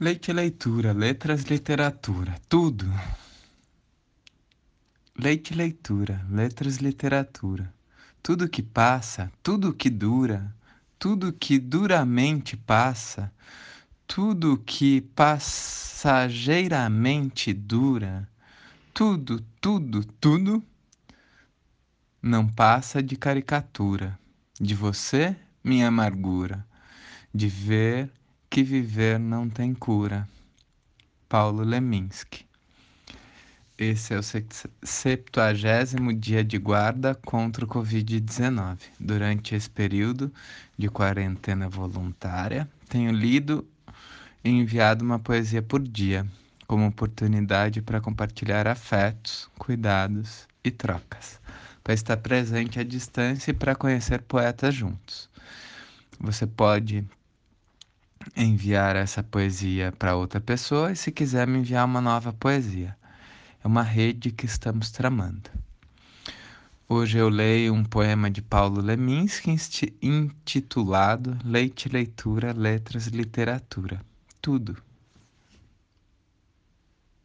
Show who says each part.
Speaker 1: Leite e leitura, letras, literatura, tudo. Leite e leitura, letras, literatura. Tudo que passa, tudo que dura, tudo que duramente passa, tudo que passageiramente dura, tudo não passa de caricatura. De você, minha amargura, de ver que viver não tem cura. Paulo Leminski. Esse é o 70º dia de guarda contra o Covid-19. Durante esse período de quarentena voluntária, tenho lido e enviado uma poesia por dia, como oportunidade para compartilhar afetos, cuidados e trocas, para estar presente à distância e para conhecer poetas juntos. Você pode enviar essa poesia para outra pessoa e, se quiser, me enviar uma nova poesia. É uma rede que estamos tramando. Hoje eu leio um poema de Paulo Leminski intitulado Leite, Leitura, Letras, Literatura. Tudo.